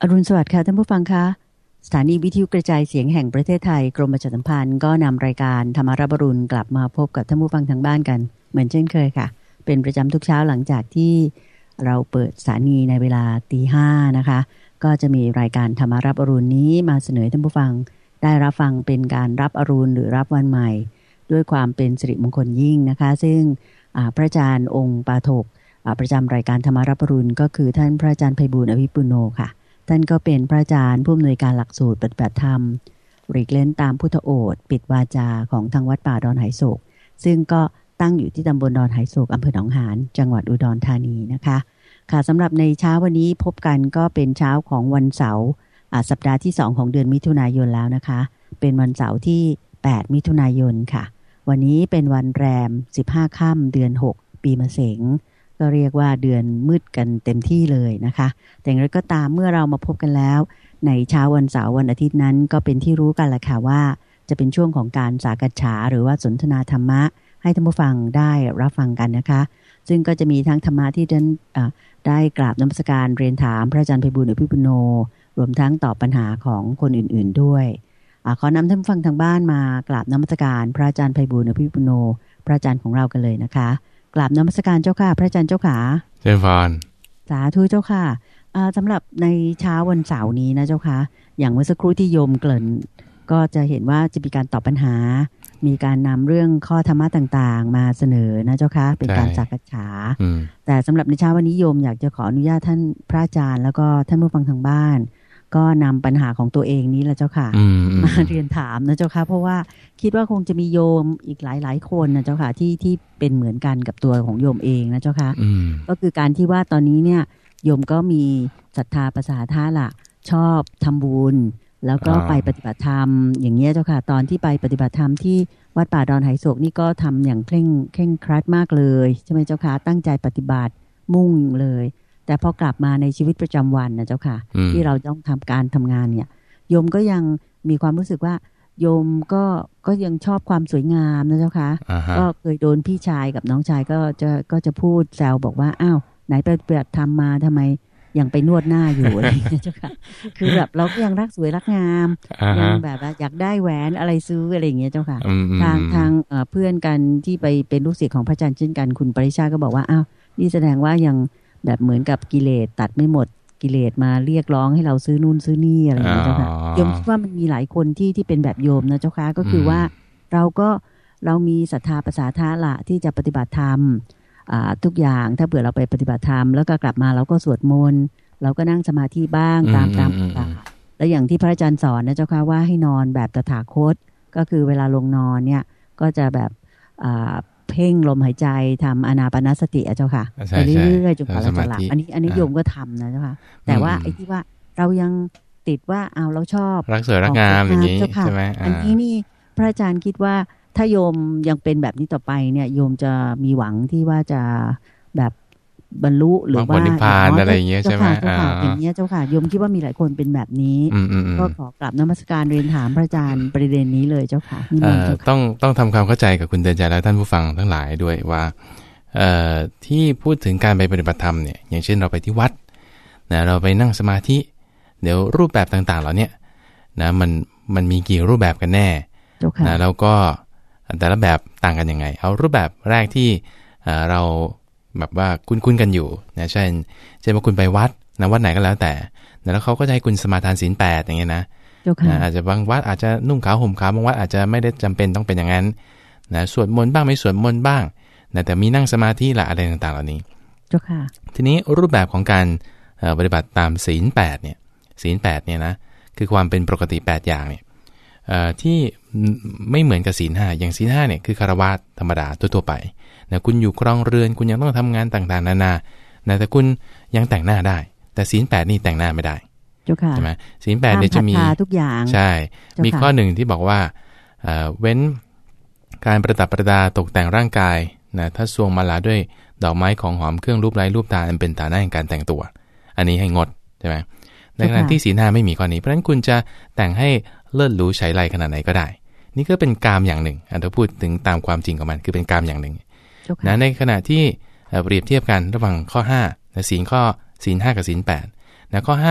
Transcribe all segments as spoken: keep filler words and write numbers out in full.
อรุณสวัสดิ์ค่ะท่านผู้ฟังคะสถานีวิทยุกระจายเสียงแห่งประเทศไทยกรมประชาสัมพันธ์ก็นำรายการธรรมารับอรุณกลับมาพบกับท่านผู้ฟังทางบ้านกันเหมือนเช่นเคยค่ะเป็นประจำทุกเช้าหลังจากที่เราเปิดสถานีในเวลาตีห้านะคะก็จะมีรายการธรรมารับอรุณนี้มาเสนอท่านผู้ฟังได้รับฟังเป็นการรับอรุณหรือรับวันใหม่ด้วยความเป็นสิริมงคลยิ่งนะคะซึ่งพระอาจารย์องค์ปาฐกประจำรายการธรรมารับอรุณก็คือท่านพระอาจารย์ไพบูลย์อภิปุโนค่ะท่านก็เป็นพระอาจารย์ผู้อำนวยการหลักสูตรปฏิบัติธรรมหลีกเล่นตามพุทธโอษฐ์ปิดวาจาของทางวัดป่าดอนไหโศกซึ่งก็ตั้งอยู่ที่ตำบลดอนไหโศกอำเภอหนองหานจังหวัดอุดรธานีนะคะค่ะสำหรับในเช้าวันนี้พบกันก็เป็นเช้าของวันเสาร์สัปดาห์ที่สองของเดือนมิถุนายนแล้วนะคะเป็นวันเสาร์ที่แปดมิถุนายนค่ะวันนี้เป็นวันแรมสิบห้าค่ำเดือนหกปีมะเสงก็เรียกว่าเดือนมืดกันเต็มที่เลยนะคะแต่อย่างไรก็ตามเมื่อเรามาพบกันแล้วในเช้าวันเสาร์วันอาทิตย์นั้นก็เป็นที่รู้กันแหละค่ะว่าจะเป็นช่วงของการสากัจฉาหรือว่าสนทนาธรรมะให้ท่านผู้ฟังได้รับฟังกันนะคะซึ่งก็จะมีทั้งธรรมะที่ท่านได้กราบนมัสการเรียนถามพระอาจารย์ไพบูลย์อภิปุโนรวมทั้งตอบปัญหาของคนอื่นๆด้วยขอนำท่านผู้ฟังทางบ้านมากราบนมัสการพระอาจารย์ไพบูลย์อภิปุโนพระอาจารย์ของเรากันเลยนะคะกราบนมัสการเจ้าค่ะพระอาจารย์เจ้าขาเจริญพรสาธุเจ้าค่ะสำหรับในเช้าวันเสาร์นี้นะเจ้าค่ะอย่างเมื่อสักครู่ที่โยมเกริ่นก็จะเห็นว่าจะมีการตอบปัญหามีการนำเรื่องข้อธรรมะต่างๆมาเสนอนะเจ้าค่ะเป็นการสักษาแต่สำหรับในเช้าวันนี้โยมอยากจะขออนุญาตท่านพระอาจารย์แล้วก็ท่านผู้ฟังทางบ้านก็นำปัญหาของตัวเองนี้แหละเจ้าค่ะมาเรียนถามนะเจ้าค่ะเพราะว่าคิดว่าคงจะมีโยมอีกหลายๆคนนะเจ้าค่ะที่ที่เป็นเหมือนกันกับตัวของโยมเองนะเจ้าค่ะก็คือการที่ว่าตอนนี้เนี่ยโยมก็มีศรัทธาประสาทะละชอบทำบุญแล้วก็ไปปฏิบัติธรรมอย่างเงี้ยเจ้าค่ะตอนที่ไปปฏิบัติธรรมที่วัดป่าดอนไหโศกนี่ก็ทำอย่างเคร่งเคร่งครัดมากเลยใช่ไหมเจ้าค่ะตั้งใจปฏิบัติมุ่งเลยแต่พอกลับมาในชีวิตประจำวันนะเจ้าค่ะที่เราต้องทำการทำงานเนี่ยโยมก็ยังมีความรู้สึกว่าโยมก็ก็ยังชอบความสวยงามนะเจ้าค่ะ uh-huh. ก็เคยโดนพี่ชายกับน้องชายก็จะก็จะพูดแซวบอกว่าอ้าวไหนไปปฏิบัติธรรมมาทำไมยังไปนวดหน้าอยู่ อะไรอย่างเงี้ยเจ้าค่ะคือแบบเราก็ยังรักสวยรักงาม uh-huh. ยังแบบอยากได้แหวนอะไรซื้ออะไรอย่างเงี้ยเจ้าค่ะ uh-huh. ทางทางเพื่อนกันที่ไปเป็นลูกศิษย์ของพระอาจารย์เช่นกันคุณปริชาก็บอกว่าอ้าวนี่แสดงว่ายังแบบเหมือนกับกิเลสตัดไม่หมดกิเลสมาเรียกร้องให้เราซื้อนู่นซื้อนี่อะไรอย่างเงี้ยเจ้าค่ะโยมคิดว่ามันมีหลายคนที่ที่เป็นแบบโยมนะเจ้าค่ะก็คือว่าเราก็เรามีศรัทธาประสาทะละที่จะปฏิบัติธรรมทุกอย่างถ้าเผื่อเราไปปฏิบัติธรรมแล้วก็กลับมาเราก็สวดมนต์เราก็นั่งสมาธิบ้างตามตามต่างแล้วอย่างที่พระอาจารย์สอนนะเจ้าค่ะว่าให้นอนแบบตถาคตก็คือเวลาลงนอนเนี่ยก็จะแบบเพ่งลมหายใจทำอานาปานสติอะเจ้าค่ะไปเรื่อยๆจนกว่าเราจะหลับอันนี้อันนี้โยมก็ทำนะเจ้าค่ะแต่ว่าไอ้ที่ว่าเรายังติดว่าเอาเราชอบรักสวยรักงามอย่างนี้ใช่ไหมอันนี้นี่พระอาจารย์คิดว่าถ้าโยมยังเป็นแบบนี้ต่อไปเนี่ยโยมจะมีหวังที่ว่าจะแบบบรรลุหรือว่านิพพานอะไรอย่างเงี้ยใช่ไหมอย่างเงี้ยเจ้าค่ะโยมคิดว่ามีหลายคนเป็นแบบนี้ก็ขอกราบนมัสการเรียนถามพระอาจารย์ประเด็นนี้เลยเจ้าค่ะต้องต้องทำความเข้าใจกับคุณเตือนใจและท่านผู้ฟังทั้งหลายด้วยว่าที่พูดถึงการไปปฏิบัติธรรมเนี่ยอย่างเช่นเราไปที่วัดนะเราไปนั่งสมาธิเดี๋ยวรูปแบบต่างๆเหล่านี้นะมันมันมีกี่รูปแบบกันแน่นะแล้วก็แต่ละแบบต่างกันยังไงเอารูปแบบแรกที่เราแบบว่าคุ้นๆกันอยู่นะเช่นเช่นว่าคุณไปวัดนะวัดไหนก็แล้วแต่แล้วเขาก็จะให้คุณสมาทานศีลแปดอย่างเงี้ยนะอาจจะบางวัดอาจจะนุ่งขาวห่มขาวบางวัดอาจจะไม่ได้จำเป็นต้องเป็นอย่างนั้นนะสวดมนต์บ้างไม่สวดมนต์บ้างนะแต่มีนั่งสมาธิละอะไรต่างๆเหล่านี้เจ้าค่ะทีนี้รูปแบบของการปฏิบัติตามศีลแปดเนี่ยศีลแปดเนี่ยนะคือความเป็นปกติแปดอย่างเนี่ยที่ไม่เหมือนกับศีลห้าอย่างศีลห้าเนี่ยคือคฤหัสถ์ธรรมดาทั่วๆไปนะคุณอยู่ครองเรือนคุณยังต้องทำงานต่างๆนานานะแต่คุณยังแต่งหน้าได้แต่ศีลแปดนี่แต่งหน้าไม่ได้ใช่ไหมศีลแปดเนี่ยจะมีทุกอย่างใช่มีข้อหนึ่งที่บอกว่าเว้นการประดับประดาตกแต่งร่างกายนะถ้าทรวงมาลาด้วยดอกไม้ของหอมเครื่องรูปไร้รูปตาอันเป็นฐานะแห่งการแต่งตัวอันนี้ให้งดใช่ไหมในขณะที่ศีลห้าไม่มีข้อนี้เพราะฉะนั้นคุณจะแต่งให้เลิศหรูใช้ไรขนาดไหนก็ได้นี่ก็เป็นกามอย่างหนึ่งอันถ้าพูดถึงตามความจริงของมันคือเป็นกามอย่างหนึ่งนะในขณะที่เปรียบเทียบกันระหว่างข้อห้าศีลข้อศีลห้ากับศีลแปดนะข้อห้า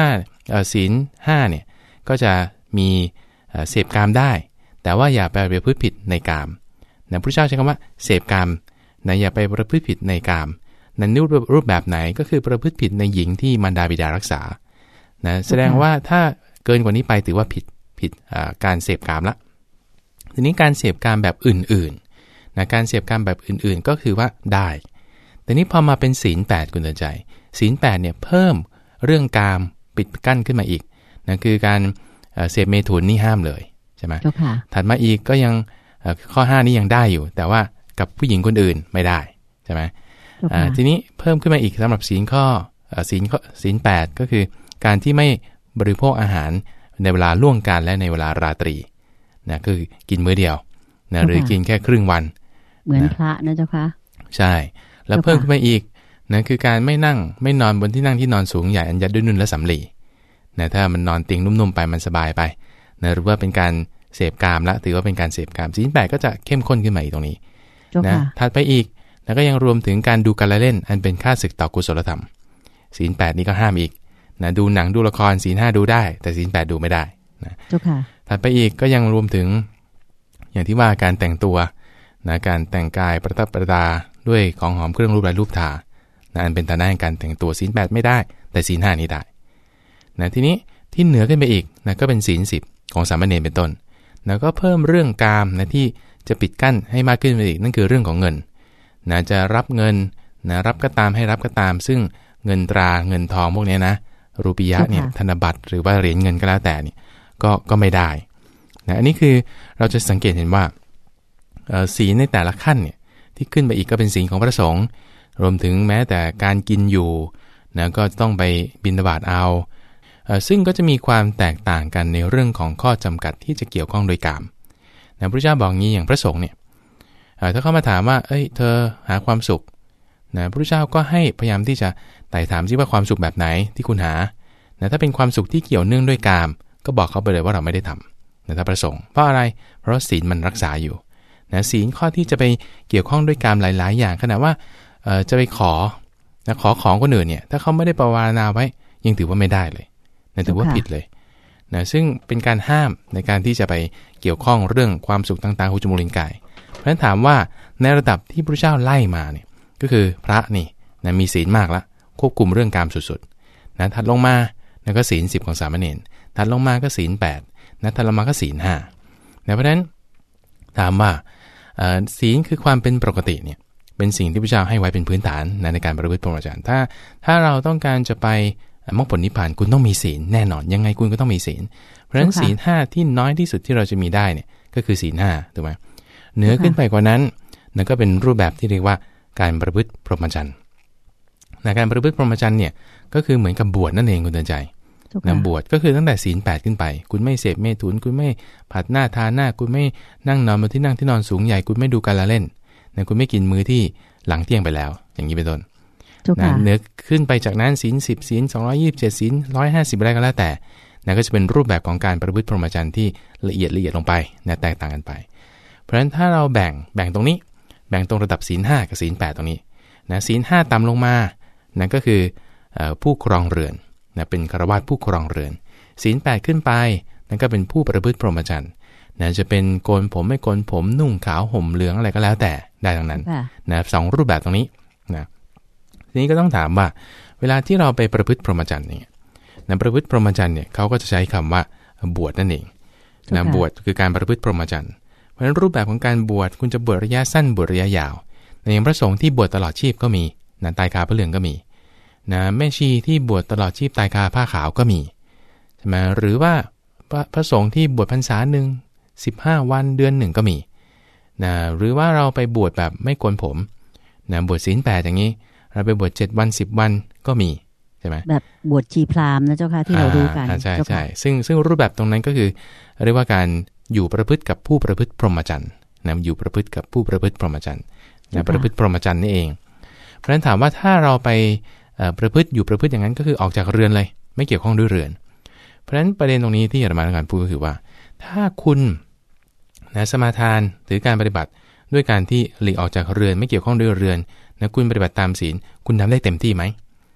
ศีลห้าเนี่ยก็จะมีเสพกามได้แต่ว่าอย่าไปประพฤติผิดในกามนะพระเจ้าใช้คำว่าเสพกามนะอย่าไปประพฤติผิดในกามนั้นรูปแบบไหนก็คือประพฤติผิดในหญิงที่มารดาบิดารักษานะแสดงว่าถ้าเกินกว่านี้ไปถือว่าผิดผิดการเสพกามละทีนี้การเสพกามแบบอื่นๆนะการเสพกามแบบอื่นๆก็คือว่าได้แต่นี้พอมาเป็นศีลแปดคุณเตือนใจศีลแปดเนี่ยเพิ่มเรื่องกามปิดกั้นขึ้นมาอีกนะคือการเสพเมถุนนี่ห้ามเลยใช่ไหมถัดมาอีกก็ยังข้อห้านี้ยังได้อยู่แต่ว่ากับผู้หญิงคนอื่นไม่ได้ใช่ไหมทีนี้เพิ่มขึ้นมาอีกสำหรับศีลข้อศีลข้อศีลแปดก็คือการที่ไม่บริโภคอาหารในเวลาล่วงการและในเวลาราตรีนะคือกินมื้อเดียวนะหรือกินแค่ครึ่งวันเหมือนพระนะเจ้าค่ะใช่แล้วเพิ่มขึ้นมาอีกนะคือการไม่นั่งไม่นอนบนที่นั่งที่นอนสูงใหญ่อันยัดด้วยนุ่นและสำลีนะถ้ามันนอนเตียงนุ่มๆไปมันสบายไปนะหรือว่าเป็นการเสพกามละถือว่าเป็นการเสพกามศีลแปดก็จะเข้มข้นขึ้นมาอีกตรงนี้นะถัดไปอีกแล้วก็ยังรวมถึงการดูการละเล่นอันเป็นค่าศึกต่อกุศลธรรมศีลแปดนี้ก็ห้ามอีกนะดูหนังดูละครศีลห้าดูได้แต่ศีลแปดดูไม่ได้นะถัดไปอีกก็ยังรวมถึงอย่างที่ว่าการแต่งตัวนะการแต่งกายประดับประดาด้วยของหอมเครื่องรูปลายรูปทานะอันเป็นฐานะแห่งการแต่งตัวศีลแปดไม่ได้แต่ศีลห้านี้ได้นะทีนี้ที่เหนือขึ้นไปอีกนะก็เป็นศีลสิบของสามเณรเป็นต้นนะก็เพิ่มเรื่องกามนะที่จะปิดกั้นให้มากขึ้นไปอีกนั่นคือเรื่องของเงินนะจะรับเงินนะรับก็ตามให้รับก็ตามซึ่งเงินตราเงินทองพวกนี้นะรูปียะเนี่ยธนบัตรหรือว่าเหรียญเงินก็แล้วแต่เนี่ยก็ก็ไม่ได้นะอันนี้คือเราจะสังเกตเห็นว่าศีลในแต่ละขั้นเนี่ยที่ขึ้นไปอีกก็เป็นศีลของพระสงฆ์รวมถึงแม้แต่การกินอยู่นะก็ต้องไปบิณฑบาตเอาซึ่งก็จะมีความแตกต่างกันในเรื่องของข้อจำกัดที่จะเกี่ยวข้องโดยกามนะพระเจ้าบอกงี้อย่างพระสงฆ์เนี่ยถ้าเขามาถามว่าเอ้ยเธอหาความสุขนะพระเจ้าก็ให้พยายามที่จะไต่ถามซิว่าความสุขแบบไหนที่คุณหานะถ้าเป็นความสุขที่เกี่ยวเนื่องด้วยกามก็บอกเขาไปเลยว่าเราไม่ได้ทำนะถ้าประสงค์เพราะอะไรเพราะศีลมันรักษาอยู่นะศีลข้อที่จะไปเกี่ยวข้องด้วยกามหลายๆอย่างขนาดว่าจะไปขอนะขอของคนอื่นเนี่ยถ้าเขาไม่ได้ภาวนาไว้ยังถือว่าไม่ได้เลยนะถือว่าผิดเลยนะซึ่งเป็นการห้ามในการที่จะไปเกี่ยวข้องเรื่องความสุขต่างๆหูจมูกลิ้นกายเพราะฉะนั้นถามว่าในระดับที่พระเจ้าไล่มาเนี่ยก็คือพระนี่นะมีศีลมากละควบคุมเรื่องกามสุดๆนะถัดลงมานะก็ศีลสิบของสามเณรถัดลงมาก็ศีลแปดนะถัดลงมาก็ศีลห้านะเพราะฉะนั้นถามว่าศีลคือความเป็นปกติเนี่ยเป็นสิ่งที่พระเจ้าให้ไว้เป็นพื้นฐานนะในการประพฤติพรหมจรรย์ถ้าถ้าเราต้องการจะไปมรรคผลนิพพานคุณต้องมีศีลแน่นอนยังไงคุณก็ต้องมีศีลเพราะฉะนั้นศีลห้าที่น้อยที่สุดที่เราจะมีได้เนี่ยก็คือศีลห้าถูกไหมเหนือขึ้นไปกว่านั้นนั่นก็เป็นรูปแบบที่เรียกว่าการประพฤติพรหมจรรย์ในการประพฤติพรหมจรรย์เนี่ยก็คือเหมือนกับบวชนั่นเองคุณเตือนใจนะบวชก็คือตั้งแต่ศีลแปดขึ้นไปคุณไม่เสพเมถุนคุณไม่ผัดหน้าทาหน้าคุณไม่นั่งนอนบนที่นั่งที่นอนสูงใหญ่คุณไม่ดูการละเล่นนะคุณไม่กินมื้อที่หลังเที่ยงไปแล้วอย่างนี้เป็นต้นนะเนื้อขึ้นไปจากนั้นศีลสิบศีลสองร้อยยี่สิบเจ็ดศีลร้อยห้าสิบอะไรก็แล้วแต่นะก็จะเป็นรูปแบบของการประพฤติพรหมจรรย์ที่ละเอียดละเอียดลงไปนะแตกต่างกันไปเพราะฉะนั้นถ้าเราแบ่งแบ่งตรงนี้แบ่งตรงระดับศีลห้ากับศีลแปดตรงนี้นะศีลห้าต่ำลงมานั่นก็คือผู้ครองเรือนนะเป็นฆราวาสผู้ครองเรือนศีลแปดขึ้นไปนั่นก็เป็นผู้ประพฤติพรหมจรรย์นะจะเป็นโกนผมไม่โกนผมนุ่งขาวห่มเหลืองอะไรก็แล้วแต่ได้ทั้งนั้นนะสองรูปแบบตรงนี้นะทีนี้ก็ต้องถามว่าเวลาที่เราไปประพฤติพรหมจรรย์เนี่ยนะประพฤติพรหมจรรย์เนี่ยเขาก็จะใช้คำว่าบวชนั่นเองนะบวชคือการประพฤติพรหมจรรย์เพราะฉะนั้นรูปแบบของการบวชคุณจะบวชระยะสั้นบวชระยะยาวในอย่างพระสงฆ์ที่บวชตลอดชีพก็มีนะตายคาพระเหลืองก็มีนะแม่ชีที่บวชตลอดชีพตายคาผ้าขาวก็มีใช่ไหมหรือว่าพระสงฆ์ที่บวชพรรษาหนึ่งสิบห้าวันเดือนหนึ่งก็มีนะหรือว่าเราไปบวชแบบไม่โกนผมนะบวชศีลแปดอย่างนี้เราไปบวชเจ็ดวันสิบวันก็มีใช่ไหมแบบบวชชีพราหมณ์นะเจ้าค่ะที่เราดูกันใช่ใช่ซึ่งซึ่งรูปแบบตรงนั้นก็คือเรียกว่าการอยู่ประพฤติกับผู้ประพฤติพรหมจรรย์นะอยู่ประพฤติกับผู้ประพฤติพรหมจรรย์นะประพฤติพรหมจรรย์นี่เองเพราะฉะนั้นถามว่าถ้าเราไปประพฤติอยู่ประพฤติอย่างนั้นก็คือออกจากเรือนเลยไม่เกี่ยวข้องด้วยเรือนเพราะฉะนั้นประเด็นตรงนี้ที่อาตมาต้องการพูดก็คือว่าถ้าคุณนะสมาทานหรือการปฏิบัติด้วยการที่หลีกออกจากเรือนไม่เกี่ยวข้องด้วยเรือนนะคุณปฏิบัติตามศีลคุณทำได้เต็มที่ไหม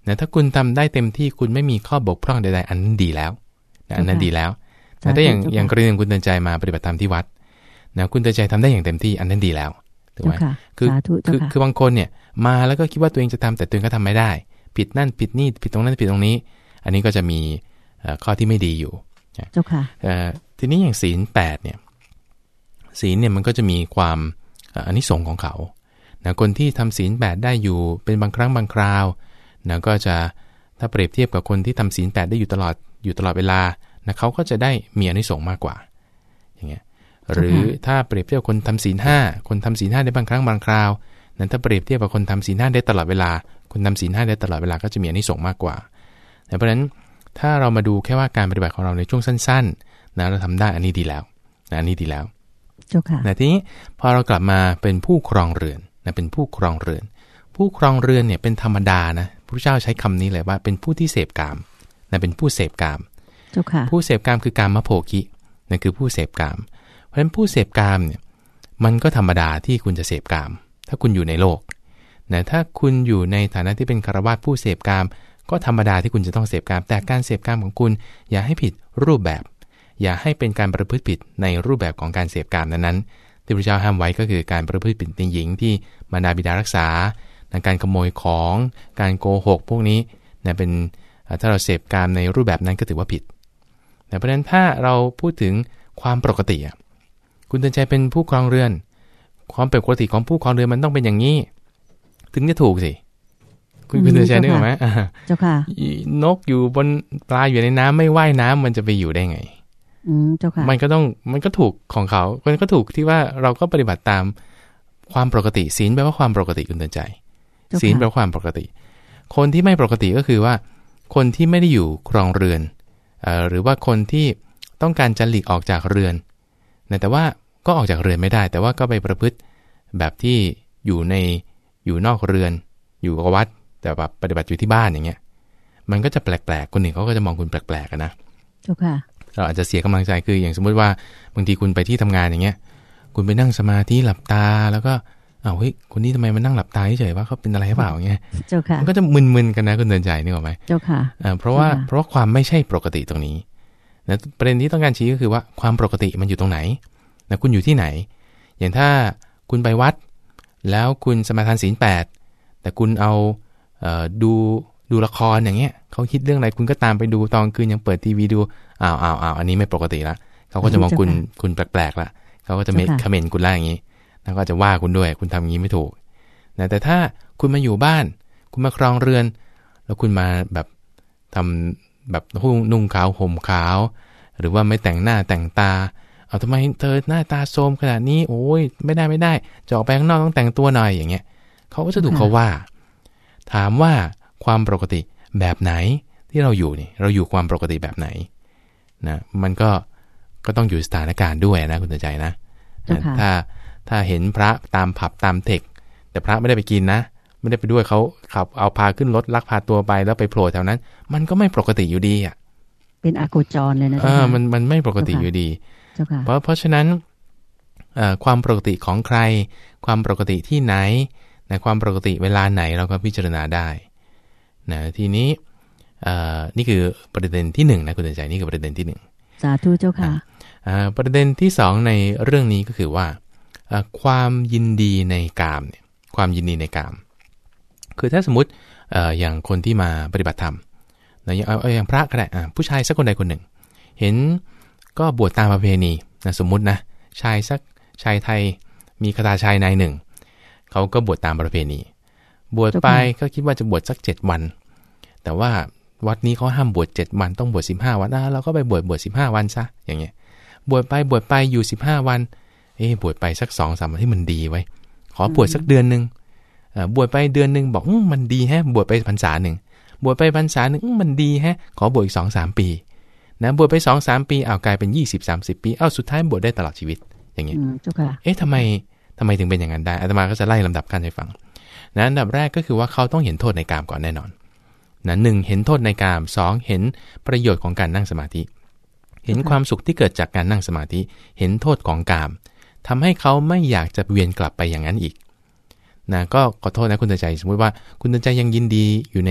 นะถ้าคุณทำได้เต็มที่คุณไม่มีข้อบกพร่องใดๆอันนั้นดีแล้วนะอันนั้นดีแล้วแต่ถ้าอย่างอย่างกรณีของคุณเตือนใจมาปฏิบัติธรรมที่วัดนะคุณเตือนใจทำได้อย่างเต็มที่อันนั้นดีแล้วถูกไหมคือคือคือบางคนเนี่ยมาแล้วก็คิดว่าตัวเองจะทำแต่ตัวเองก็ทำไม่ได้ผิดนั่นผิดนี่ผิดตรงนั้นผิดตรงนี้อันนี้ก็จะมีข้อที่ไม่ดีอยู่เจ้าค่ะทีนี้อย่างศีลแปดเนี่ยศีลเนี่ยมันก็จะมีความอานิสงส์ของเขานะคนที่ทำศีลแปดได้อยู่เป็นบางครั้งบางคราวนะก็จะถ้าเปรียบเทียบกับคนที่ทำศีลแปดได้อยู่ตลอดอยู่ตลอดเวลานะเขาก็จะได้มีอานิสงส์มากกว่าอย่างเงี้ยหรือถ้าเปรียบเทียบคนทำศีลห้าคนทำศีลห้าได้บางครั้งบางคราวนั้นถ้าเปรียบเทียบกับคนทำศีลห้าได้ตลอดเวลาคนทำศีลห้าได้ตลอดเวลาก็จะมีอานิสงส์มากกว่าเพราะฉะนั้นถ้าเรามาดูแค่ว่าการปฏิบัติของเราในช่วงสั้นๆนะเราทำได้อันนี้ดีแล้วนะอันนี้ดีแล้วเจ้าค่ะแต่ทีนี้พอเรากลับมาเป็นผู้ครองเรือนนะเป็นผู้ครองเรือนผู้ครองเรือนเนี่ยเป็นธรรมดานะพระเจ้าใช้คำนี้เลยว่าเป็นผู้ที่เสพกามนะเป็นผู้เสพกามเจ้าค่ะผู้เสพกามคือกามโภคินั่นคือผู้เสพกามเพราะฉะนั้นผู้เสพกามเนี่ยมันก็ธรรมดาที่คุณจะเสพกามถ้าคุณอยู่ในโลกนะถ้าคุณอยู่ในฐานะที่เป็นฆราวาสผู้เสพกามก็ธรรมดาที่คุณจะต้องเสพกามแต่การเสพกามของคุณอย่าให้ผิดรูปแบบอย่าให้เป็นการประพฤติผิดในรูปแบบของการเสพกามนั้นๆที่พระเจ้าห้ามไว้ก็คือการประพฤติผิดในหญิงที่มารดาบิดารักษาการขโมยของการโกหกพวกนี้นะเป็นถ้าเราเสพกามในรูปแบบนั้นก็ถือว่าผิดเพราะฉะนั้นถ้าเราพูดถึงความปกติคุณเตือนใจเป็นผู้ครองเรือนความปกติของผู้ครองเรือนมันต้องเป็นอย่างนี้ถึงจะถูกสิคุณคุณเตือนใจนึกออกไหมเจ้าค่ะนกอยู่บนปลาอยู่ในน้ำไม่ว่ายน้ำมันจะไปอยู่ได้ไงอืมเจ้าค่ะมันก็ต้องมันก็ถูกของเขามันก็ถูกที่ว่าเราก็ปฏิบัติตามความปกติศีลแปลว่าความปกติคุณเตือนใจศีลแปลว่าความปกติคนที่ไม่ปกติก็คือว่าคนที่ไม่ได้อยู่ครองเรือนเอ่อหรือว่าคนที่ต้องการจะหลีกออกจากเรือนแต่ว่าก็ออกจากเรือนไม่ได้แต่ว่าก็ไปประพฤติแบบที่อยู่ในอยู่นอกเรือนอยู่กับวัดแต่แบบปฏิบัติอยู่ที่บ้านอย่างเงี้ยมันก็จะแปลกๆคนหนึ่งเขาก็จะมองคุณแปลกๆกันนะเจ้าค่ะเราอาจจะเสียกำลังใจคืออย่างสมมุติว่าบางทีคุณไปที่ทำงานอย่างเงี้ยคุณไปนั่งสมาธิหลับตาแล้วก็อ้าวเฮ้ยคนนี้ทำไมมานั่งหลับตาเฉยๆว่าเขาเป็นอะไรหรือเปล่าอย่างเงี้ยเจ้าค่ะมันก็จะมึนๆกันนะคุณเดินใจนึกออกไหมเจ้าค่ะอ่าเพราะว่าเพราะว่าความไม่ใช่ปกติตรงนี้นะประเด็นที่ต้องการชี้ก็คือว่าความปกติมันอยู่ตรงไหนนะคุณอยู่ที่ไหนอย่างถ้าคุณไปวัดแล้วคุณสมาทานศีลแปดแต่คุณเอาเอ่อดูดูละครอย่างเงี้ยเขาคิดเรื่องอะไรคุณก็ตามไปดูตอนคืนยังเปิดทีวีดูอ้าวอ้าวอ้าวอันนี้ไม่ปกติละเขาก็จะมองคุณคุณแปลกๆละเขาก็จะเมคคอมเมนต์คุณละอย่างงี้แล้วก็จะว่าคุณด้วยคุณทำอย่างนี้ไม่ถูกนะแต่ถ้าคุณมาอยู่บ้านคุณมาครองเรือนแล้วคุณมาแบบทำแบบนุ่งขาวห่มขาวหรือว่าไม่แต่งหน้าแต่งตาเอาทำไมเธอหน้าตาโทรมขนาดนี้โอ้ยไม่ได้ไม่ได้จะออกไปข้างนอกต้องแต่งตัวหน่อยอย่างเงี้ยเขาก็จะถูกเขาว่าถามว่าความปกติแบบไหนที่เราอยู่นี่เราอยู่ความปกติแบบไหนนะมันก็ก็ต้องอยู่สถานการณ์ด้วยนะคุณใจนะถ้าถ้าเห็นพระตามผับตามเทคแต่พระไม่ได้ไปกินนะไม่ได้ไปด้วยเขาขับเอาพาขึ้นรถลักพาตัวไปแล้วไปโผล่แถวนั้นมันก็ไม่ปกติอยู่ดีอ่ะเป็นอโคจรเลยนะเออมันมันไม่ปกติอยู่ดีเพราะเพราะฉะนั้นความปกติของใครความปกติที่ไหนในความปกติเวลาไหนเราก็พิจารณาได้นะทีนี้นี่คือประเด็นที่หนึ่งนะคุณเตือนใจนี่คือประเด็นที่หนึ่งสาธุเจ้าค่ะประเด็นที่สองในเรื่องนี้ก็คือว่าความยินดีในกามเนี่ยความยินดีในกามคือถ้าสมมติอย่างคนที่มาปฏิบัติธรรมนะอย่างเอาอย่างพระก็ได้ผู้ชายสักคนใดคนหนึ่งเห็นก็บวชตามประเพณีนะสมมุตินะชายสักชายไทยมีคทาชายนายหนึ่งเขาก็บวชตามประเพณีบวชไปก็คิดว่าจะบวชสักเจ็ดวันแต่ว่าวัดนี้เขาห้ามบวชเจ็ดวันต้องบวชสิบห้าวันนะเราก็ไปบวชบวชสิบห้าวันซะอย่างเงี้ยบวชไปบวชไปอยู่สิบห้าวันเอ๊ะบวชไปสัก สองสาม วันที่มันดีไว้ขอบวชสักเดือนนึงเอ่อบวชไปเดือนนึงบอกมันดีแฮะบวชไปพรรษานึงบวชไปพรรษานึงมันดีแฮะขอบวชอีก สองสาม ปีนะบวชไป สองสาม ปีอ้าวกลายเป็นยี่สิบ สามสิบ ปีอ้าวสุดท้ายบวชได้ตลอดชีวิตอย่างเงี้ยเอ๊ะทำไมทำไมถึงเป็นอย่างนั้นได้อาตมาก็จะไล่ลำดับกันให้ฟังนะอันดับแรกก็คือว่าเขาต้องเห็นโทษในกามก่อนแน่นอนนะหนึ่งเห็นโทษในกามสองเห็นประโยชน์ของการนั่งสมาธิเห็นความสุขที่เกิดจากการนั่งสมาธิเห็นโทษของกามทำให้เขาไม่อยากจะเวียนกลับไปอย่างนั้นอีกนะก็ขอโทษนะคุณเตือนใจสมมติว่าคุณเตือนใจยังยินดีอยู่ใน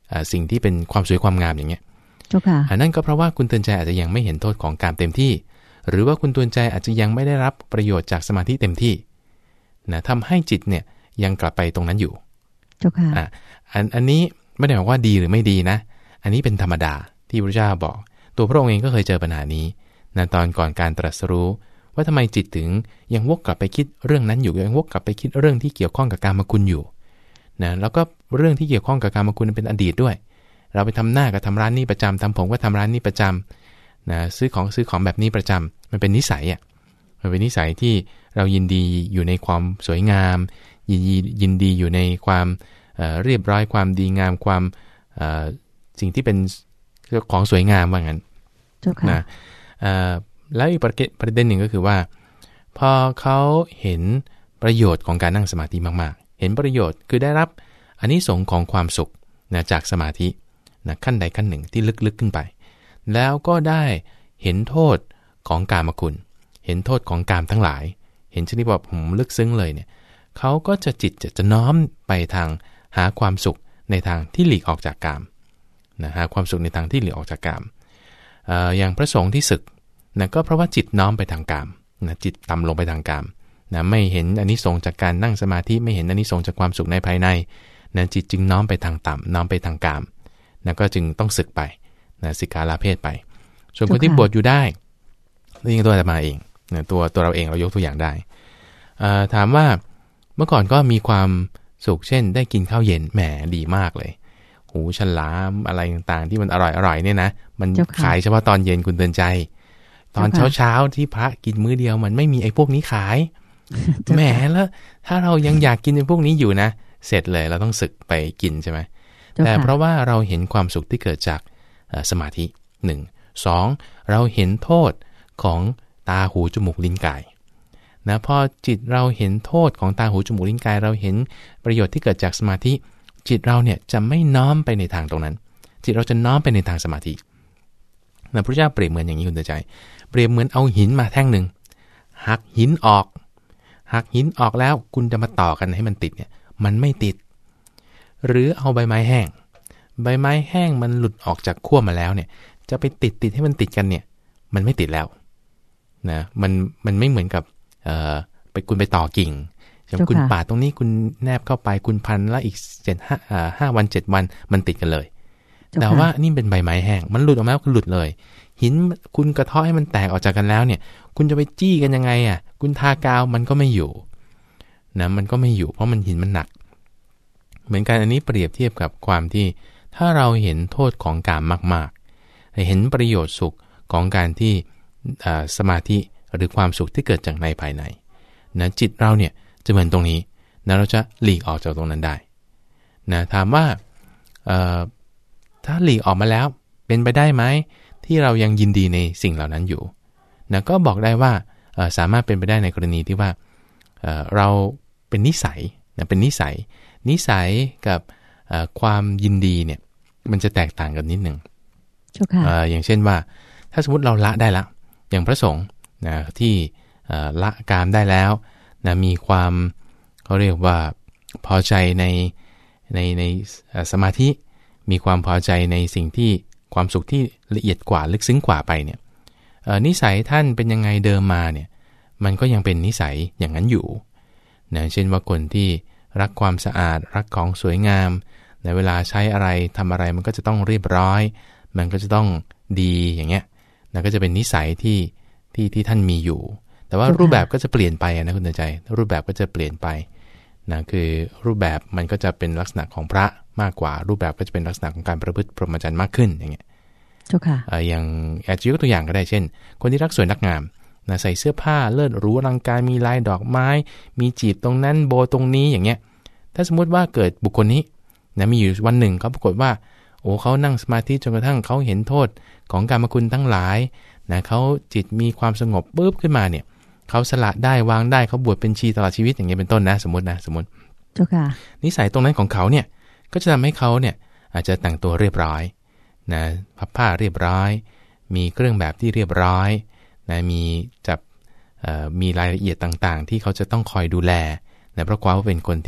สิ่งที่เป็นความสวยความงามอย่างเงี้ยอันนั้นก็เพราะว่าคุณเตือนใจอาจจะยังไม่เห็นโทษของการเต็มที่หรือว่าคุณเตือนใจอาจจะยังไม่ได้รับประโยชน์จากสมาธิเต็มที่นะทำให้จิตเนี่ยยังกลับไปตรงนั้นอยู่เจ้าค่ะอ่ะอันอันนี้ไม่ได้บอกว่าดีหรือไม่ดีนะอันนี้เป็นธรรมดาที่พระเจ้าบอกตัวพระองค์เองก็เคยเจอปัญหานี้นะตอนก่อนการตรัสรู้ว่าทำไมจิตถึงยังวกกลับไปคิดเรื่องนั้นอยู่ยังวกกลับไปคิดเรื่องที่เกี่ยวข้องกับกามคุณอยู่นะแล้วก็เรื่องที่เกี่ยวข้องกับกามคุณเป็นอดีตด้วยเราไปทำหน้าก็ทำร้านนี้ประจำทำผมก็ทำร้านนี้ประจำนะซื้อของซื้อของแบบนี้ประจำมันเป็นนิสัยอ่ะมันเป็นนิสัยที่เรายินดีอยู่ในความสวยงามยินดียินดีอยู่ในความเอ่อเรียบร้อยความดีงามความเอ่อสิ่งที่เป็นของสวยงามว่างั้นนะเอ่อแล้วอีกประเด็นหนึ่งก็คือว่าพอเขาเห็นประโยชน์ของการนั่งสมาธิมากๆเห็นประโยชน์คือได้รับอานิสงส์ของความสุขนะจากสมาธินะขั้นใดขั้นหนึ่งที่ลึกๆขึ้นไปแล้วก็ได้เห็นโทษของกามคุณเห็นโทษของกามทั้งหลายเห็นชนิดแบบผมลึกซึ้งเลยเนี่ยเขาก็จะจิตจะจะน้อมไปทางหาความสุขในทางที่หลีกออกจากกามนะหาความสุขในทางที่หลีกออกจากกามเอ่ออย่างพระสงฆ์ที่ศึกนะก็เพราะว่าจิตน้อมไปทางกามนะจิตต่ำลงไปทางกามนะไม่เห็นอานิสงส์จากการนั่งสมาธิไม่เห็นอานิสงส์จากความสุขในภายในนะจิตจึงน้อมไปทางต่ำน้อมไปทางกามนะก็จึงต้องศึกไปนะสิกขาลาเพศไปส่วนคนที่บวชอยู่ได้นี่ตัวอาตมาเองนะตัวตัวเราเองเรายกตัวอย่างได้ถามว่าเมื่อก่อนก็มีความสุขเช่นได้กินข้าวเย็นแหมดีมากเลยหูฉลามอะไรต่างๆที่มันอร่อยอร่อยเนี่ยนะมันขายเฉพาะตอนเย็นคุณเตือนใจตอนเช้าๆที่พระกินมื้อเดียวมันไม่มีไอ้พวกนี้ขายแหมแล้วถ้าเรายังอยากกินไอ้พวกนี้อยู่นะเสร็จเลยเราต้องสึกไปกินใช่ไหมแต่เพราะว่าเราเห็นความสุขที่เกิดจากสมาธิหนึ่งสองเราเห็นโทษของตาหูจมูกลิ้นกายนะพอจิตเราเห็นโทษของตาหูจมูกลิ้นกายเราเห็นประโยชน์ที่เกิดจากสมาธิจิตเราเนี่ยจะไม่น้อมไปในทางตรงนั้นจิตเราจะน้อมไปในทางสมาธินะพระเจ้าเปรียบเหมือนอย่างนี้คุณเตือนใจเปรียบเหมือนเอาหินมาแท่งหนึ่งหักหินออกหักหินออกแล้วคุณจะมาต่อกันให้มันติดเนี่ยมันไม่ติดหรือเอาใบไม้แห้งใบไม้แห้งมันหลุดออกจากขั้วมาแล้วเนี่ยจะไปติดติดให้มันติดกันเนี่ยมันไม่ติดแล้วนะมันมันไม่เหมือนกับเอ่อไปคุณไปต่อกิ่งใช่ไหมคุณปาดตรงนี้คุณแนบเข้าไปคุณพันแล้วอีกเจ็ดห้าอ่าห้าวันเจ็ดวันมันติดกันเลยแต่ว่านี่เป็นใบไม้แห้งมันหลุดออกมาแล้วคุณหลุดเลยหินคุณกระเทาะให้มันแตกออกจากกันแล้วเนี่ยคุณจะไปจี้กันยังไงอ่ะคุณทากาวมันก็ไม่อยู่นะมันก็ไม่อยู่เพราะมันหินมันหนักเหมือนกันอันนี้เปรียบเทียบกับความที่ถ้าเราเห็นโทษของกามมากๆเห็นประโยชน์สุขของการที่สมาธิหรือความสุขที่เกิดจากในภายในนะจิตเราเนี่ยจะเหมือนตรงนี้นะเราจะหลีกออกจากตรงนั้นได้นะถามว่าถ้าหลีกออกมาแล้วเป็นไปได้ไหมที่เรายังยินดีในสิ่งเหล่านั้นอยู่นะก็บอกได้ว่าสามารถเป็นไปได้ในกรณีที่ว่าเ, เราเป็นนิสัยนะเป็นนิสัยนิสัยกับความยินดีเนี่ยมันจะแตกต่างกันนิดหนึ่ง อ, อย่างเช่นว่าถ้าสมมติเราละได้ละอย่างพระสงฆ์นะที่ละกามได้แล้วนะมีความเขาเรียกว่าพอใจในในในสมาธิมีความพอใจในสิ่งที่ความสุขที่ละเอียดกว่าลึกซึ้งกว่าไปเนี่ยนิสัยท่านเป็นยังไงเดิมมาเนี่ยมันก็ยังเป็นนิสัยอย่างนั้นอยู่นะเช่นว่าคนที่รักความสะอาดรักของสวยงามในเวลาใช้อะไรทำอะไรมันก็จะต้องเรียบร้อยมันก็จะต้องดีอย่างเงี้ยนะก็จะเป็นนิสัยที่ที่ที่ท่านมีอยู่แต่ว่ารูปแบบก็จะเปลี่ยนไปนะคุณเตือนใจรูปแบบก็จะเปลี่ยนไปนะคือรูปแบบมันก็จะเป็นลักษณะของพระมากกว่ารูปแบบก็จะเป็นลักษณะของการประพฤติพรหมจรรย์มากขึ้นอย่างเงี้ยเจ้าค่ะอย่างอาจจะยกตัวอย่างก็ได้เช่นคนที่รักสวยรักงามนะใส่เสื้อผ้าเลิศหรูอลังการมีลายดอกไม้มีจีบตรงนั้นโบตรงนี้อย่างเงี้ยถ้าสมมติว่าเกิดบุคคลนี้นะมีอยู่วันหนึ่งเขาปรากฏว่าโอ้เขานั่งสมาธิจนกระทั่งเขาเห็นโทษของกามคุณทั้งหลายนะเขาจิตมีความสงบปุ๊บขึ้นมาเนี่ยเขาสละได้วางได้เขาบวชเป็นชีตลอดชีวิตอย่างเงี้ยเป็นต้นนะสมมตินะสมมติเจ้าค่ะนิสัยตรงนั้นของเขาเนี่ยก็จะทำให้เขาเนี่ยอาจจะแต่งตัวเรียบร้อยนะพับผ้าเรียบร้อยมีเครื่องแบบที่เรียบร้อยนะมีจับมีรายละเอียดต่างๆที่เขาจะต้องคอยดูแลนะเพราะว่าเป็นคนที่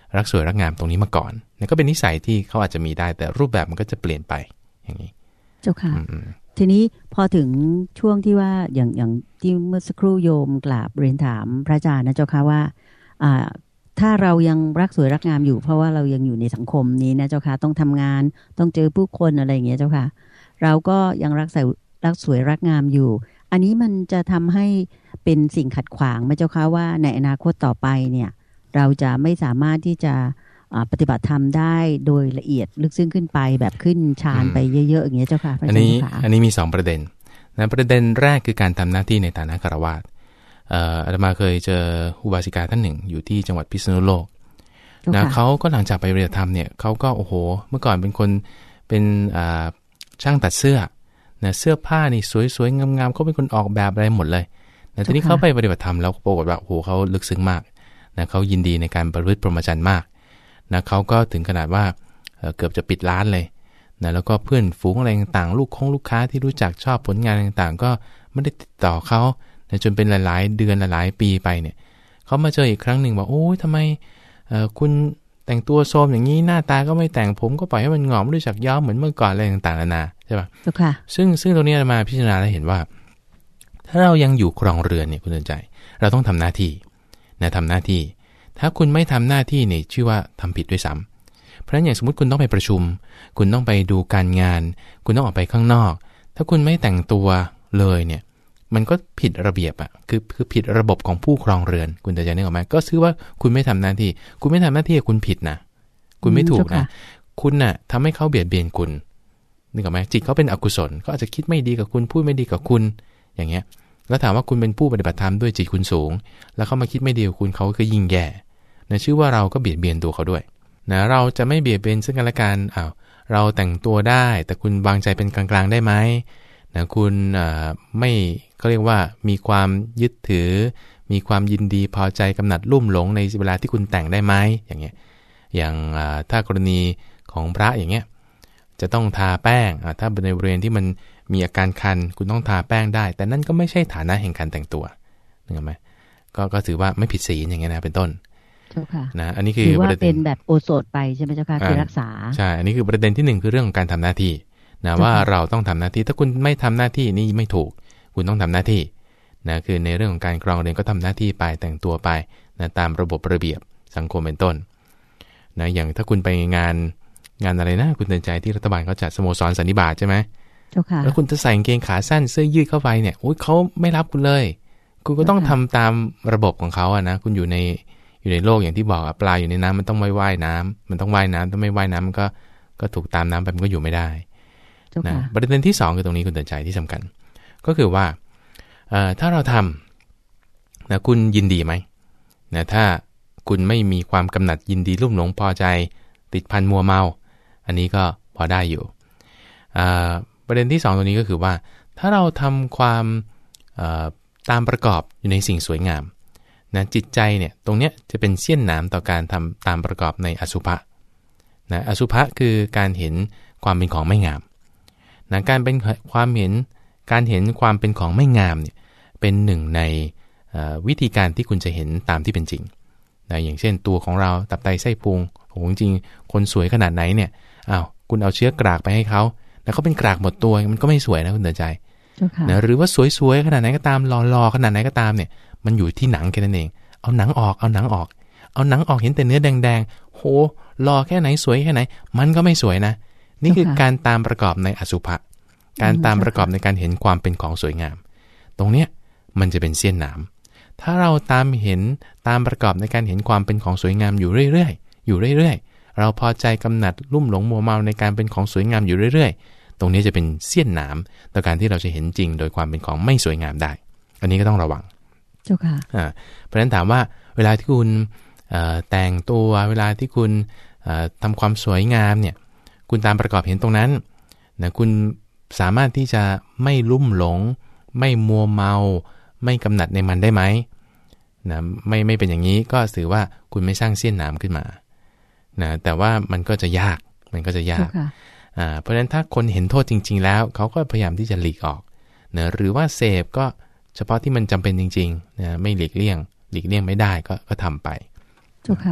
รักสวยรักงามตรงนี้มาก่อนนั่นก็เป็นนิสัยที่เขาอาจจะมีได้แต่รูปแบบมันก็จะเปลี่ยนไปอย่างนี้เจ้าค่ะทีนี้พอถึงช่วงที่ว่าอย่างอย่างที่เมื่อสักครู่โยมกราบเรียนถามพระอาจารย์นะเจ้าค่ะว่าอ่าถ้าเรายังรักสวยรักงามอยู่เพราะว่าเรายังอยู่ในสังคมนี้นะเจ้าค่ะต้องทำงานต้องเจอผู้คนอะไรอย่างเงี้ยเจ้าค่ะเราก็ยังรักใส่รักสวยรักงามอยู่อันนี้มันจะทำให้เป็นสิ่งขัดขวางไหมเจ้าค่ะว่าในอนาคตต่อไปเนี่ยเราจะไม่สามารถที่จะปฏิบัติธรรมได้โดยละเอียดลึกซึ้งขึ้นไปแบบขึ้นฌานไปเยอะๆอย่างเงี้ยเจ้าค่ะอันนี้อันนี้มีสองประเด็นนะประเด็นแรกคือการทำหน้าที่ในฐานะฆราวาสอาตมาเคยเจออุบาสิกาท่านหนึ่งอยู่ที่จังหวัดพิษณุโลกนะเขาก็หลังจากไปปฏิบัติธรรมเนี่ยเขาก็โอ้โหเมื่อก่อนเป็นคนเป็นช่างตัดเสื้อนะเสื้อผ้านี่สวยๆงามๆเขาเป็นคนออกแบบอะไรหมดเลยแต่ทีนี้เขาไปปฏิบัติธรรมแล้วปรากฏว่าโอ้โหเขาลึกซึ้งมากนะเขายินดีในการประพฤติพรหมจรรย์มากนะเขาก็ถึงขนาดว่า เ, เกือบจะปิดร้านเลยนะแล้วก็เพื่อนฝูงอะไรต่างๆลูกคงลูกค้าที่รู้จักชอบผลงานต่างๆก็ไม่ได้ติดต่อเขานะจนเป็นหลายๆเดือนหลายๆปีไปเนี่ยเขามาเจออีกครั้งหนึ่งบอกโอ้ยทำไมคุณแต่งตัวโซมอย่างนี้หน้าตาก็ไม่แต่งผมก็ปล่อยให้มันหงอมรู้จักย้อมเหมือนเมื่อก่อนอะไรต่างๆนานาใช่ป่ะค่ะซึ่งซึ่งตรงนี้มาพิจารณาแล้วเห็นว่าถ้าเรายังอยู่ครองเรือนเนี่ยคุณเตือนใจเราต้องทำหน้าที่นะทำหน้าที่ถ้าคุณไม่ทำหน้าที่นี่ชื่อว่าทำผิดด้วยซ้ำเพราะฉะนั้นอย่างสมมติคุณต้องไปประชุมคุณต้องไปดูการงานคุณต้องออกไปข้างนอกถ้าคุณไม่แต่งตัวเลยเนี่ยมันก็ผิดระเบียบอ่ะคือคือผิดระบบของผู้ครองเรือนคุณจะจะนึกออกไหมก็ซื้อว่าคุณไม่ทำหน้าที่คุณไม่ทำหน้าที่คุณผิดนะคุณไม่ถูกนะคุณน่ะทำให้เขาเบียดเบียนคุณนึกออกไหมจิตเขาเป็นอกุศลเขาอาจจะคิดไม่ดีกับคุณพูดไม่ดีกับคุณอย่างเงี้ยแล้วถามว่าคุณเป็นผู้ปฏิบัติธรรมด้วยจิตคุณสูงแล้วเขามาคิดไม่ดีกับคุณเขาก็ยิ่งแย่นะชื่อว่าเราก็เบียดเบียนตัวเขาด้วยนะเราจะไม่เบียดเบียนซึ่งกันและกันอ้าวเราแต่งตัวได้แต่คุณวางใจเป็นกลางๆได้ไหมนะคุณไม่เขาเรียกว่ามีความยึดถือมีความยินดีพอใจกำหนัดลุ่มหลงในเวลาที่คุณแต่งได้ไหมอย่างเงี้ยอย่างถ้ากรณีของพระอย่างเงี้ยจะต้องทาแป้งถ้าในบริเวณที่มันมีอาการคันคุณต้องทาแป้งได้แต่นั่นก็ไม่ใช่ฐานะแห่งการแต่งตัวนึกออกไหมก็ก็ถือว่าไม่ผิดศีลอย่างเงี้ยนะเป็นต้นนะอันนี้คือว่าเป็นแบบโอโสถไปใช่ไหมเจ้าค่ะคือรักษาใช่อันนี้คือประเด็นที่หนึ่งคือเรื่องของการทำหน้าที่นะว่าเราต้องทำหน้าที่ถ้าคุณไม่ทำหน้าที่นี่ไม่ถูกคุณต้องทำหน้าที่นะคือในเรื่องของการครองเรือนก็ทำหน้าที่ไปแต่งตัวไปนะตามระบบระเบียบสังคมเป็นต้นนะอย่างถ้าคุณไปงานงานอะไรนะคุณเตือนใจที่รัฐบาลเขาจัดสโมสรสันนิบาตใช่ไหมเจ้าค่ะแล้วคุณจะใส่กางเกงขาสั้นเสื้อยืดเข้าไปเนี่ยโอ้ยเขาไม่รับคุณเลยคุณก็ต้องทำตามระบบของเขาอะนะคุณอยู่ในอยู่ในโลกอย่างที่บอกปลาอยู่ในน้ำมันต้องไม่ว่ายน้ำมันต้องว่ายน้ำถ้าไม่ว่ายน้ำมันก็ก็ถูกตามน้ำไปมันก็อยู่ไม่ได้นะประเด็นที่สองคือตรงนี้คุณเตือนใจที่สำคัญก็คือว่าถ้าเราทำนะคุณยินดีไหมนะถ้าคุณไม่มีความกำหนัดยินดีลุ่มหลงพอใจติดพันมัวเมาอันนี้ก็พอได้อยู่ประเด็นที่สองตรงนี้ก็คือว่าถ้าเราทำความตามประกอบอยู่ในสิ่งสวยงามนะจิตใจเนี่ยตรงเนี้ยจะเป็นเสี้ยนหนามต่อการทำตามประกอบในอสุภะนะอสุภะคือการเห็นความเป็นของไม่งามนะการเป็นความเห็นการเห็นความเป็นของไม่งามเนี่ยเป็นหนึ่งในวิธีการที่คุณจะเห็นตามที่เป็นจริงนะอย่างเช่นตัวของเราตับไตไส้พุงโอ้โหจริงคนสวยขนาดไหนเนี่ยอ้าวคุณเอาเชื้อกรากไปให้เขาแล้วเขาเป็นกรากหมดตัวมันก็ไม่สวยนะคุณเตือนใจนะหรือว่าสวยๆขนาดไหนก็ตามหล่อๆขนาดไหนก็ตามเนี่ยมันอยู่ที่หนังแค่นั้นเองเอาหนังออกเอาหนังออกเอาหนังออกเห็นแต่เนื้อแดงๆโหหล่อแค่ไหนสวยแค่ไหนมันก็ไม่สวยนะนี่คือการตามประกอบในอสุภะการตามประกอบในการเห็นความเป็นของสวยงามตรงเนี้ยมันจะเป็นเสี้ยนหนามถ้าเราตามเห็นตามประกอบในการเห็นความเป็นของสวยงามอยู่เรื่อยๆอยู่เรื่อยๆเราพอใจกำหนัดลุ่มหลงมัวเมาในการเป็นของสวยงามอยู่เรื่อยๆตรงนี้จะเป็นเสี้ยนหนามต่อการที่เราจะเห็นจริงโดยความเป็นของไม่สวยงามได้อันนี้ก็ต้องระวังเจ้าค่ะอ่าเพราะฉะนั้นถามว่าเวลาที่คุณแต่งตัวเวลาที่คุณทำความสวยงามเนี่ยคุณตามประกอบเห็นตรงนั้นนะคุณสามารถที่จะไม่ลุ่มหลงไม่มัวเมาไม่กำหนัดในมันได้ไหมนะไม่ไม่เป็นอย่างนี้ก็ถือว่าคุณไม่สร้างเสี้ยนหนามขึ้นมานะแต่ว่ามันก็จะยากมันก็จะยากอ่าเพราะฉะนั้นถ้าคนเห็นโทษจริงๆแล้วเขาก็พยายามที่จะหลีกออกนะหรือว่าเสพก็เฉพาะที่มันจำเป็นจริงๆนะไม่หลีกเลี่ยงหลีกเลี่ยงไม่ได้ก็ก็ทำไปเจ้าค่ะ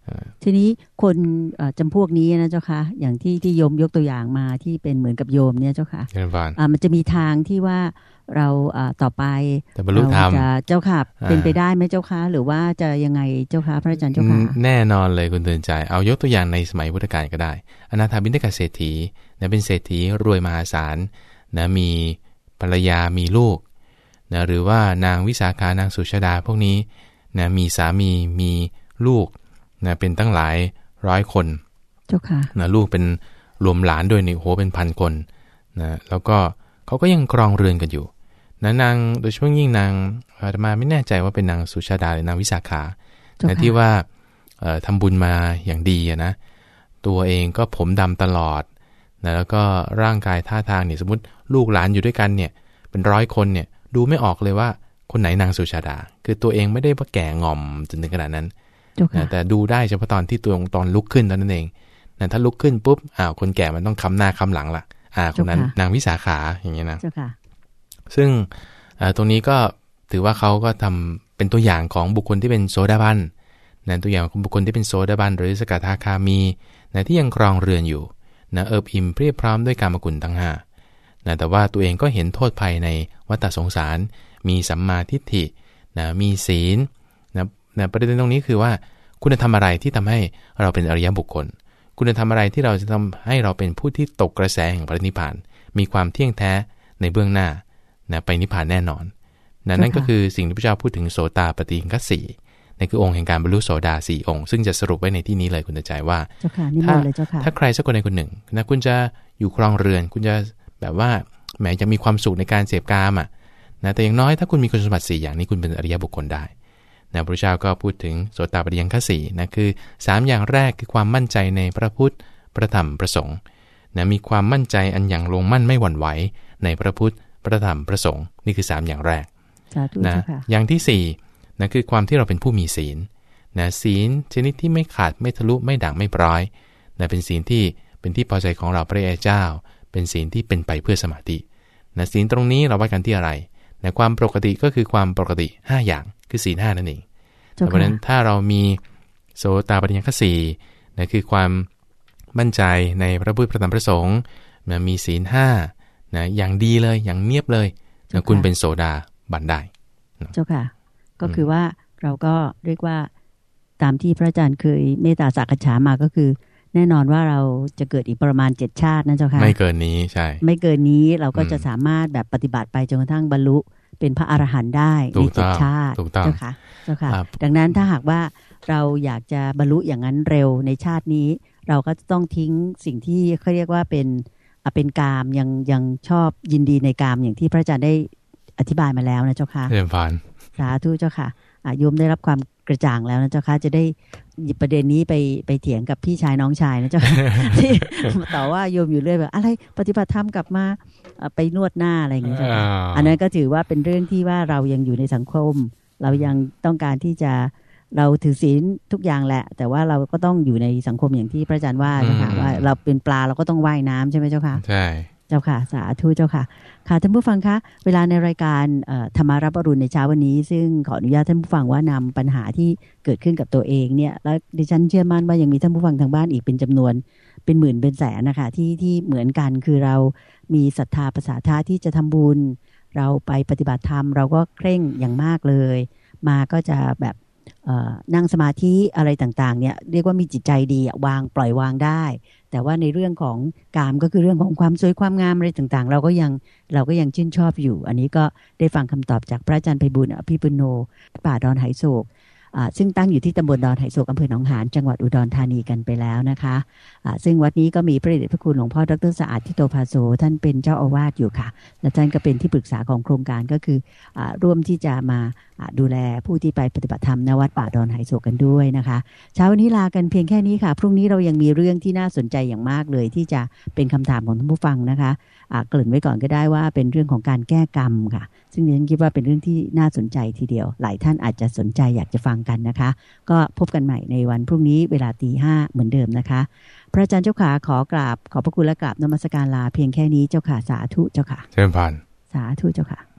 ทีนี้คนจำพวกนี้นะเจ้าค่ะอย่างที่ที่โยมยกตัวอย่างมาที่เป็นเหมือนกับโยมเนี่ยเจ้าค่ะมันจะมีทางที่ว่าเราต่อไปเราจะเจ้าค่ะเป็นไปได้ไหมเจ้าค่ะหรือว่าจะยังไงเจ้าค่ะพระอาจารย์เจ้าค่ะแน่นอนเลยคุณเตือนใจเอายกตัวอย่างในสมัยพุทธกาลก็ได้อนาถบิณฑกเศรษฐีนะเป็นเศรษฐีรวยมหาศาลนะมีภรรยามีลูกนะหรือว่านางวิสาขานางสุชาดาพวกนี้นะมีสามีมีลูกนะเป็นตั้งหลายร้อยคนเจ้าค่ะนะลูกเป็นรวมหลานด้วยนี่โหเป็นพันคนนะแล้วก็เขาก็ยังครองเรือนกันอยู่นะนางโดยเฉพาะยิ่งนางอาตมาไม่แน่ใจว่าเป็นนางสุชาดาหรือนางวิสาขานะที่ว่าทำบุญมาอย่างดีนะตัวเองก็ผมดำตลอดนะแล้วก็ร่างกายท่าทางเนี่ยสมมติลูกหลานอยู่ด้วยกันเนี่ยเป็นร้อยคนเนี่ยดูไม่ออกเลยว่าคนไหนนางสุชาดาคือตัวเองไม่ได้ว่าแก่งอมจนถึงขนาดนั้นนะแต่ดูได้เฉพาะตอนที่ตัวตอนลุกขึ้นตอนนั้นเองนะถ้าลุกขึ้นปุ๊บอ้าวคนแก่มันต้องค้ำหน้าค้ำหลังล่ะอ่าคนนั้นนางวิสาขาอย่างเงี้ยนะซึ่งตรงนี้ก็ถือว่าเขาก็ทำเป็นตัวอย่างของบุคคลที่เป็นโสดาบันนะตัวอย่างของบุคคลที่เป็นโสดาบันหรือสกทาคามีนะที่ยังครองเรือนอยู่นะเอิบอิ่มเพียบพร้อมด้วยกามกุลทั้งห้านะแต่ว่าตัวเองก็เห็นโทษภัยในวัฏสงสารมีสัมมาทิฏฐินะมีศีลนะนะประเด็นตรงนี้คือว่าคุณธรรมอะไรที่ทำให้เราเป็นอริยบุคคลคุณธรรมอะไรที่เราจะทำให้เราเป็นผู้ที่ตกกระแสแห่งพระนิพพานมีความเที่ยงแท้ในเบื้องหน้านะไปนิพพานแน่นอนนะนั่นก็คือสิ่งที่พระเจ้าพูดถึงโสตาปฏิฆัสสี่นั่นคือองค์แห่งการบรรลุโสดาสี่องค์ซึ่งจะสรุปไว้ในที่นี้เลยคุณใจว่าถ้าถ้าใครสักคนใดคนหนึ่งนะคุณจะอยู่ครองเรือนคุณจะแบบว่าแม้จะมีความสุขในการเสพกามอ่ะนะแต่อย่างน้อยถ้าคุณมีคุณสมบัติสี่อย่างนี้คุณเป็นอริยบุคคลได้นะพระเจ้าก็พูดถึงโสตาปฏิฆัสสี่นะคือสามอย่างแรกคือความมั่นใจในพระพุทธพระธรรมพระสงฆ์นะมีความมั่นใจอันอย่างลงมั่นไม่หวั่นไหวในพระพุทธพระธรรมพระสงฆ์นี่คือสามอย่างแรกนะอย่างที่สี่นะคือความที่เราเป็นผู้มีศีลนะศีลชนิดที่ไม่ขาดไม่ทะลุไม่ด่างไม่ปร้อยนะเป็นศีลที่เป็นที่พอใจของเราพระเจ้าเป็นศีลที่เป็นไปเพื่อสมาธินะศีลตรงนี้เราวัดกันที่อะไรนะความปกติก็คือความปกติห้าอย่างคือศีลห้านั่นเองเพราะฉะนั้นถ้าเรามีโสตาปฏิฆัสสี่นะคือความมั่นใจในพระพุทธพระธรรมพระสงฆ์นะมีศีลห้านะอย่างดีเลยอย่างเนียบเลยนะคุณเป็นโสดาบันได้เจ้าค่ะก็คือว่าเราก็เรียกว่าตามที่พระอาจารย์เคยเมตตาสักฉามาก็คือแน่นอนว่าเราจะเกิดอีกประมาณเจ็ดชาตินะเจ้าค่ะไม่เกินนี้ใช่ไม่เกินนี้เราก็จะสามารถแบบปฏิบัติไปจนกระทั่งบรรลุเป็นพระอรหันต์ได้ในเจ็ดชาติเจ้าค่ะเจ้าค่ะดังนั้นถ้าหากว่าเราอยากจะบรรลุอย่างนั้นเร็วในชาตินี้เราก็จะต้องทิ้งสิ่งที่เขาเรียกว่าเป็นเป็นกามยังยังชอบยินดีในกามอย่างที่พระอาจารย์ได้อธิบายมาแล้วนะเจ้าค่ะเรียนผ่านสาธุเจ้าค่ะโยมได้รับความกระจ่างแล้วนะเจ้าค่ะจะได้หยิบประเด็นนี้ไปไปเถียงกับพี่ชายน้องชายนะเจ้าค่ะที่ต่อว่าโยมอยู่เรื่อยแบบอะไรปฏิบัติธรรมกลับมาไปนวดหน้าอะไรอย่างเงี้ยเจ้าค่ะอันนั้นก็ถือว่าเป็นเรื่องที่ว่าเรายังอยู่ในสังคมเรายังต้องการที่จะเราถือศีลทุกอย่างแหละแต่ว่าเราก็ต้องอยู่ในสังคมอย่างที่พระอาจารย์ว่าเจ้าค่ะว่าเราเป็นปลาเราก็ต้องว่ายน้ำใช่ไหมเจ้าค่ะใช่เจ้าค่ะสาธุเจ้าค่ะค่ะท่านผู้ฟังคะเวลาในรายการธรรมารับอรุณในเช้าวันนี้ซึ่งขออนุญาตท่านผู้ฟังว่านำปัญหาที่เกิดขึ้นกับตัวเองเนี่ยแล้วดิฉันเชื่อมั่นว่ายังมีท่านผู้ฟังทางบ้านอีกเป็นจำนวนเป็นหมื่นเป็นแสนนะคะที่ที่เหมือนกันคือเรามีศรัทธาภาษาท่าที่จะทำบุญเราไปปฏิบัติธรรมเราก็เคร่งอย่างมากเลยมาก็จะแบบนั่งสมาธิอะไรต่างๆเนี่ยเรียกว่ามีจิตใจดีวางปล่อยวางได้แต่ว่าในเรื่องของกามก็คือเรื่องของความสวยความงามอะไรต่างๆเราก็ยังเราก็ยังชื่นชอบอยู่อันนี้ก็ได้ฟังคำตอบจากพระอาจารย์ไพบูลย์อภิปุณโญป่าดอนไหโศกซึ่งตั้งอยู่ที่ตำบลดอนไหโศกอำเภอหนองหานจังหวัดอุดรธานีกันไปแล้วนะคะซึ่งวัดนี้ก็มีพระเดชพระคุณหลวงพ่อดร.สะอาดทิโตภาโสท่านเป็นเจ้าอาวาสอยู่ค่ะและท่านก็เป็นที่ปรึกษาของโครงการก็คือร่วมที่จะมาดูแลผู้ที่ไปปฏิบัติธรรมณวัดป่าดอนไหโศกกันด้วยนะคะเช้าวันนี้ลากันเพียงแค่นี้ค่ะพรุ่งนี้เรายังมีเรื่องที่น่าสนใจอย่างมากเลยที่จะเป็นคำถามของท่านผู้ฟังนะคะเกริ่นไว้ก่อนก็ได้ว่าเป็นเรื่องของการแก้กรรมค่ะซึ่งดิฉันคิดว่าเป็นเรื่องที่น่าสนใจทีเดียวหลายท่านอาจจะสนใจอยากจะฟังกันนะคะก็พบกันใหม่ในวันพรุ่งนี้เวลาตีห้าเหมือนเดิมนะคะพระอาจารย์เจ้าขาขอกราบขอบพระคุณและกราบนมัสการลาเพียงแค่นี้เจ้าค่ะสาธุเจ้าค่ะเชิญผ่านสาธุเจ้าค่ะ